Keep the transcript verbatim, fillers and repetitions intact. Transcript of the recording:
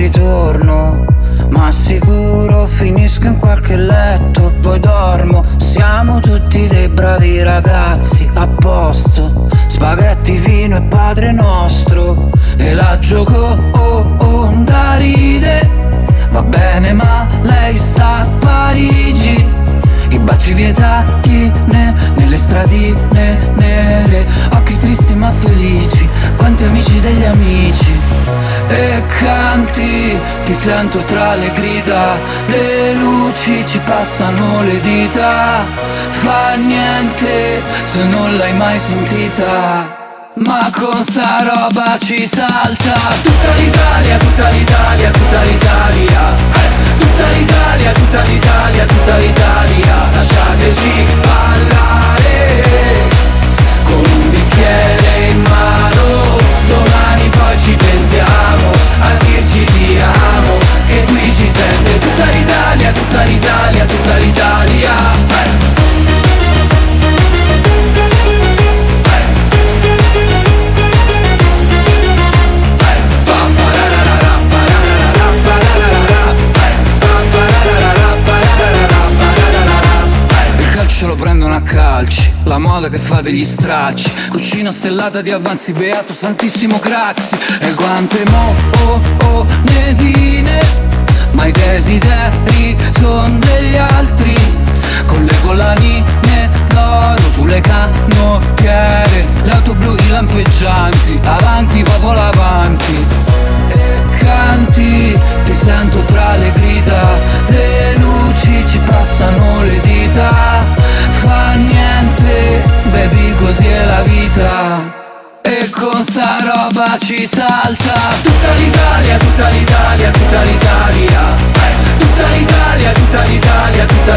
ritorno, ma sicuro finisco in qualche letto, poi dormo. Siamo tutti dei bravi ragazzi, a posto. Spaghetti, vino e Padre Nostro. E la gioco, oh, oh, da ride. Va bene ma lei sta a Parigi. I baci vietati ne, nelle stradine nere. Occhi tristi ma felici, quanti amici degli amici. E canti, ti sento tra le grida. Le luci ci passano le dita. Fa niente se non l'hai mai sentita. Ma con sta roba ci salta. Tutta l'Italia, tutta l'Italia, tutta l'Italia, eh. Tutta l'Italia, tutta l'Italia, tutta l'Italia. Lasciateci ballare con un bicchiere in mano. Domani poi ci pentiamo a dirci ti amo, che qui ci sente tutta l'Italia, tutta l'Italia, tutta l'Italia, eh. Ce lo prendono a calci, la moda che fa degli stracci. Cucina stellata di avanzi, beato santissimo Craxi. E quante mo, oh, oh, netine, ma i desideri son degli altri. Con le collanine d'oro sulle canottiere, le auto blu, i lampeggianti, avanti, popolo avanti. E canti, ti sento tra le grida. Le luci ci passano le dita. Fa niente, baby, così è la vita. E con sta roba ci salta. Tutta l'Italia, tutta l'Italia, tutta l'Italia, eh. Tutta l'Italia, tutta l'Italia, tutta